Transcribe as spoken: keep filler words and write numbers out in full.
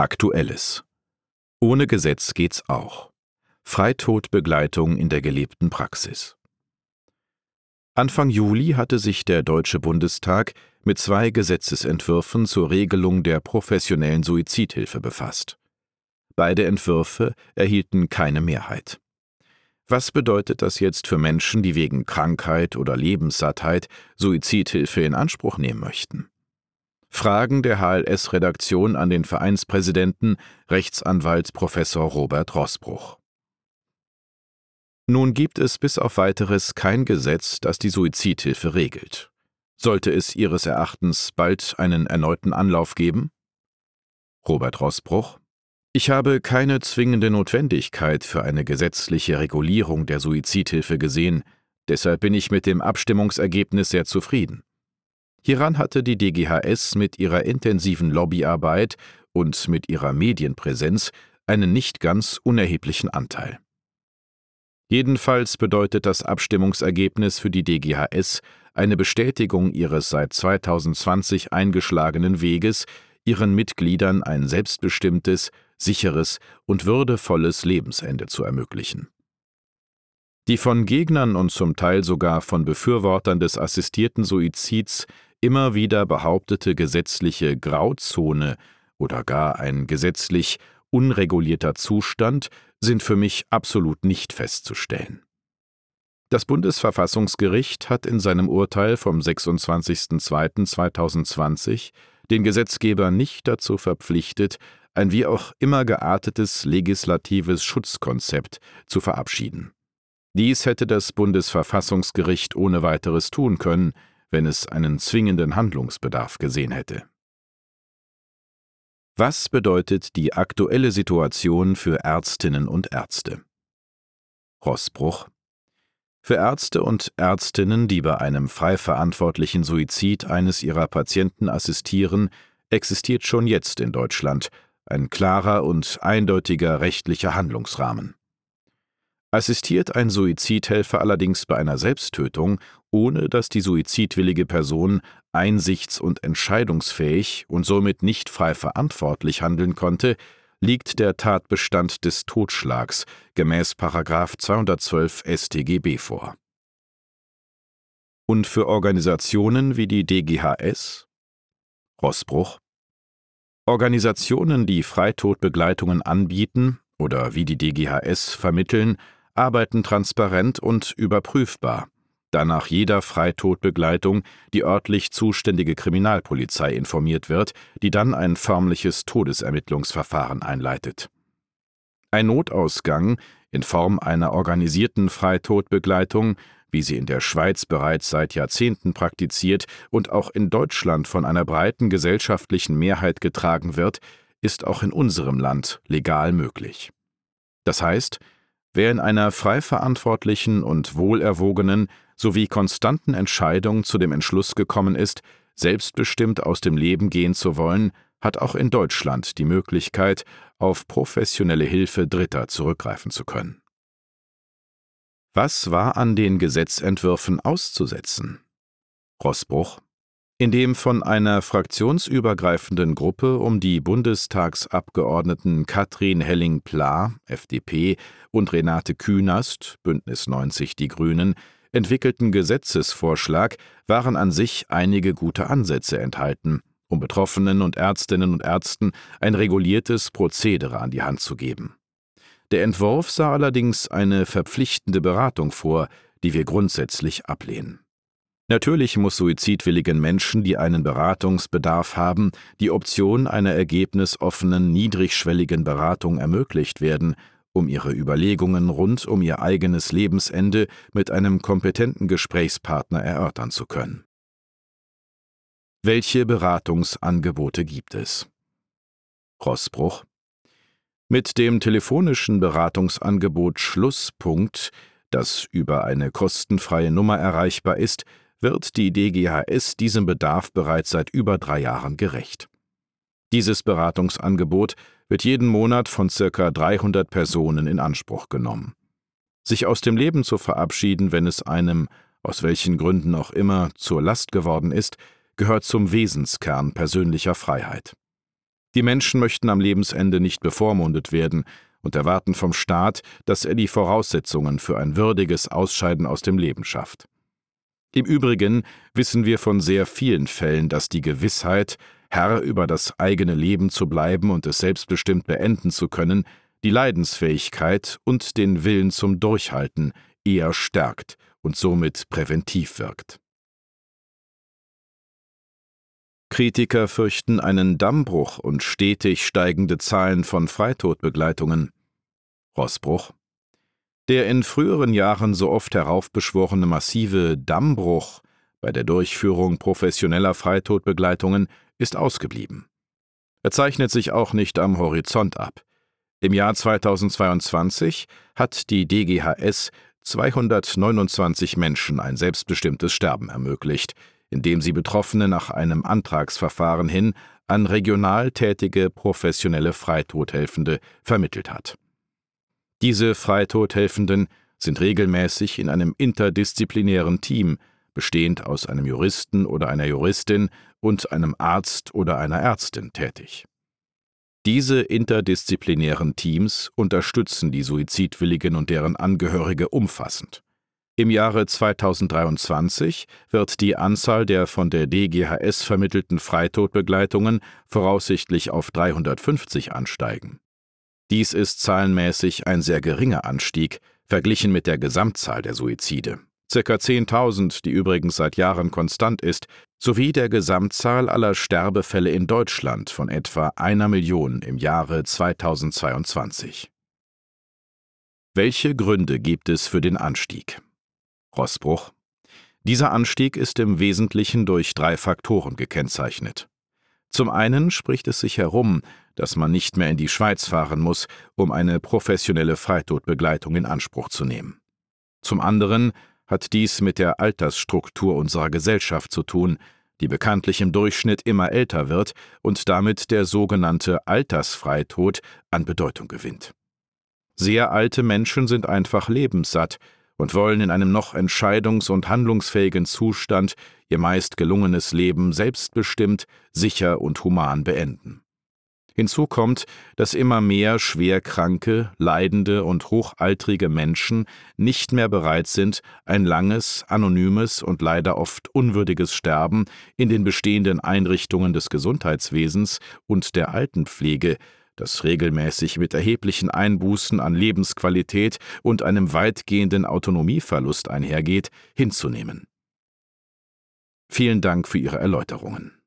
Aktuelles. Ohne Gesetz geht's auch. Freitodbegleitung in der gelebten Praxis. Anfang Juli hatte sich der Deutsche Bundestag mit zwei Gesetzesentwürfen zur Regelung der professionellen Suizidhilfe befasst. Beide Entwürfe erhielten keine Mehrheit. Was bedeutet das jetzt für Menschen, die wegen Krankheit oder Lebenssattheit Suizidhilfe in Anspruch nehmen möchten? Fragen der H L S-Redaktion an den Vereinspräsidenten, Rechtsanwalt Professor Robert Roßbruch. Nun gibt es bis auf Weiteres kein Gesetz, das die Suizidhilfe regelt. Sollte es Ihres Erachtens bald einen erneuten Anlauf geben? Robert Roßbruch: Ich habe keine zwingende Notwendigkeit für eine gesetzliche Regulierung der Suizidhilfe gesehen, deshalb bin ich mit dem Abstimmungsergebnis sehr zufrieden. Hieran hatte die D G H S mit ihrer intensiven Lobbyarbeit und mit ihrer Medienpräsenz einen nicht ganz unerheblichen Anteil. Jedenfalls bedeutet das Abstimmungsergebnis für die D G H S eine Bestätigung ihres seit zweitausendzwanzig eingeschlagenen Weges, ihren Mitgliedern ein selbstbestimmtes, sicheres und würdevolles Lebensende zu ermöglichen. Die von Gegnern und zum Teil sogar von Befürwortern des assistierten Suizids immer wieder behauptete gesetzliche Grauzone oder gar ein gesetzlich unregulierter Zustand sind für mich absolut nicht festzustellen. Das Bundesverfassungsgericht hat in seinem Urteil vom sechsundzwanzigsten zweiten zweitausendzwanzig den Gesetzgeber nicht dazu verpflichtet, ein wie auch immer geartetes legislatives Schutzkonzept zu verabschieden. Dies hätte das Bundesverfassungsgericht ohne weiteres tun können, wenn es einen zwingenden Handlungsbedarf gesehen hätte. Was bedeutet die aktuelle Situation für Ärztinnen und Ärzte? Roßbruch: Für Ärzte und Ärztinnen, die bei einem frei verantwortlichen Suizid eines ihrer Patienten assistieren, existiert schon jetzt in Deutschland ein klarer und eindeutiger rechtlicher Handlungsrahmen. Assistiert ein Suizidhelfer allerdings bei einer Selbsttötung, ohne dass die suizidwillige Person einsichts- und entscheidungsfähig und somit nicht frei verantwortlich handeln konnte, liegt der Tatbestand des Totschlags gemäß Paragraph zweihundertzwölf S t G B vor. Und für Organisationen wie die D G H S? Roßbruch: Organisationen, die Freitodbegleitungen anbieten oder wie die D G H S vermitteln, arbeiten transparent und überprüfbar, da nach jeder Freitodbegleitung die örtlich zuständige Kriminalpolizei informiert wird, die dann ein förmliches Todesermittlungsverfahren einleitet. Ein Notausgang in Form einer organisierten Freitodbegleitung, wie sie in der Schweiz bereits seit Jahrzehnten praktiziert und auch in Deutschland von einer breiten gesellschaftlichen Mehrheit getragen wird, ist auch in unserem Land legal möglich. Das heißt, wer in einer frei verantwortlichen und wohlerwogenen sowie konstanten Entscheidung zu dem Entschluss gekommen ist, selbstbestimmt aus dem Leben gehen zu wollen, hat auch in Deutschland die Möglichkeit, auf professionelle Hilfe Dritter zurückgreifen zu können. Was war an den Gesetzentwürfen auszusetzen? Roßbruch: In dem von einer fraktionsübergreifenden Gruppe um die Bundestagsabgeordneten Katrin Helling-Pla, F D P, und Renate Künast, Bündnis neunzig Die Grünen, entwickelten Gesetzesvorschlag waren an sich einige gute Ansätze enthalten, um Betroffenen und Ärztinnen und Ärzten ein reguliertes Prozedere an die Hand zu geben. Der Entwurf sah allerdings eine verpflichtende Beratung vor, die wir grundsätzlich ablehnen. Natürlich muss suizidwilligen Menschen, die einen Beratungsbedarf haben, die Option einer ergebnisoffenen, niedrigschwelligen Beratung ermöglicht werden, um ihre Überlegungen rund um ihr eigenes Lebensende mit einem kompetenten Gesprächspartner erörtern zu können. Welche Beratungsangebote gibt es? Roßbruch: Mit dem telefonischen Beratungsangebot Schlusspunkt, das über eine kostenfreie Nummer erreichbar ist, wird die D G H S diesem Bedarf bereits seit über drei Jahren gerecht. Dieses Beratungsangebot wird jeden Monat von ca. dreihundert Personen in Anspruch genommen. Sich aus dem Leben zu verabschieden, wenn es einem, aus welchen Gründen auch immer, zur Last geworden ist, gehört zum Wesenskern persönlicher Freiheit. Die Menschen möchten am Lebensende nicht bevormundet werden und erwarten vom Staat, dass er die Voraussetzungen für ein würdiges Ausscheiden aus dem Leben schafft. Im Übrigen wissen wir von sehr vielen Fällen, dass die Gewissheit, Herr über das eigene Leben zu bleiben und es selbstbestimmt beenden zu können, die Leidensfähigkeit und den Willen zum Durchhalten eher stärkt und somit präventiv wirkt. Kritiker fürchten einen Dammbruch und stetig steigende Zahlen von Freitodbegleitungen. Roßbruch: Der in früheren Jahren so oft heraufbeschworene massive Dammbruch bei der Durchführung professioneller Freitodbegleitungen ist ausgeblieben. Er zeichnet sich auch nicht am Horizont ab. Im Jahr zweitausendzweiundzwanzig hat die D G H S zweihundertneunundzwanzig Menschen ein selbstbestimmtes Sterben ermöglicht, indem sie Betroffene nach einem Antragsverfahren hin an regional tätige professionelle Freitodhelfende vermittelt hat. Diese Freitodhelfenden sind regelmäßig in einem interdisziplinären Team, bestehend aus einem Juristen oder einer Juristin und einem Arzt oder einer Ärztin, tätig. Diese interdisziplinären Teams unterstützen die Suizidwilligen und deren Angehörige umfassend. Im Jahre zweitausenddreiundzwanzig wird die Anzahl der von der D G H S vermittelten Freitodbegleitungen voraussichtlich auf dreihundertfünfzig ansteigen. Dies ist zahlenmäßig ein sehr geringer Anstieg, verglichen mit der Gesamtzahl der Suizide, ca. zehntausend, die übrigens seit Jahren konstant ist, sowie der Gesamtzahl aller Sterbefälle in Deutschland von etwa einer Million im Jahre zweitausendzweiundzwanzig. Welche Gründe gibt es für den Anstieg? Roßbruch: Dieser Anstieg ist im Wesentlichen durch drei Faktoren gekennzeichnet. Zum einen spricht es sich herum, dass man nicht mehr in die Schweiz fahren muss, um eine professionelle Freitodbegleitung in Anspruch zu nehmen. Zum anderen hat dies mit der Altersstruktur unserer Gesellschaft zu tun, die bekanntlich im Durchschnitt immer älter wird und damit der sogenannte Altersfreitod an Bedeutung gewinnt. Sehr alte Menschen sind einfach lebenssatt und wollen in einem noch entscheidungs- und handlungsfähigen Zustand ihr meist gelungenes Leben selbstbestimmt, sicher und human beenden. Hinzu kommt, dass immer mehr schwerkranke, leidende und hochaltrige Menschen nicht mehr bereit sind, ein langes, anonymes und leider oft unwürdiges Sterben in den bestehenden Einrichtungen des Gesundheitswesens und der Altenpflege, das regelmäßig mit erheblichen Einbußen an Lebensqualität und einem weitgehenden Autonomieverlust einhergeht, hinzunehmen. Vielen Dank für Ihre Erläuterungen.